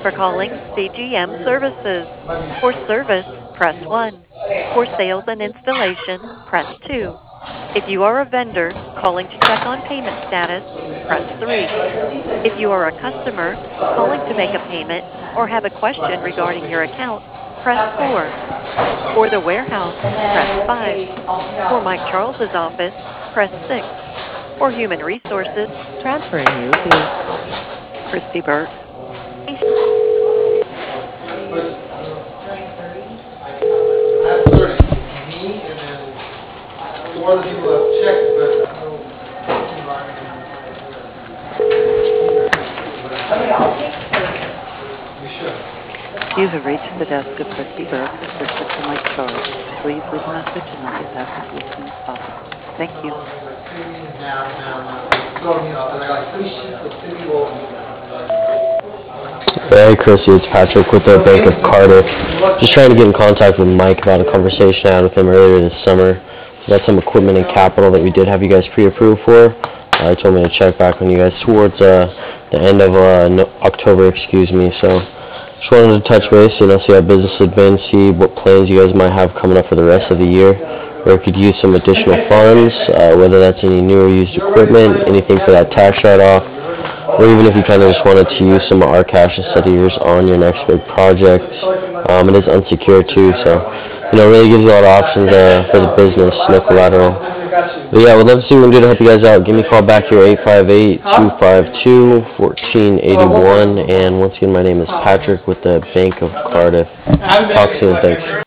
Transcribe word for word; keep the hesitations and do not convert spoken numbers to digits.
for calling C G M Services. For service, press one. For sales and installation, press two. If you are a vendor calling to check on payment status, press three. If you are a customer calling to make a payment or have a question regarding your account, press four. For the warehouse, press five. For Mike Charles's office, press six. For human resources, transferring you to Christy Burke. Four other people have checked, but you should. You have reached the desk of Christy Burke, assistant to Mike Charles. Please leave a message and I'll get back with you as soon as possible. Thank you. Now, now, now. So, you know, I got like three sheets of city wall. Hey Chrissy, it's Patrick with the Bank of Cardiff. Just trying to get in contact with Mike about a conversation I had with him earlier this summer. So that's some equipment and capital that we did have you guys pre-approved for. Uh, he told me to check back on you guys towards uh, the end of uh, no, October, excuse me. So just wanted to touch base, you know, see how business had been, see what plans you guys might have coming up for the rest of the year. Or could use some additional funds, uh, whether that's any new or used equipment, anything for that tax write-off. Or even if you kind of just wanted to use some of our cash instead of yours on your next big project. Um, it is unsecured too, so you know, it really gives you a lot of options uh, for the business, no collateral. But yeah, we'd love to see what we can do to help you guys out. Give me a call back here, eight five eight, two five two, one four eight one. And once again, my name is Patrick with the Bank of Cardiff. Talk soon, thanks.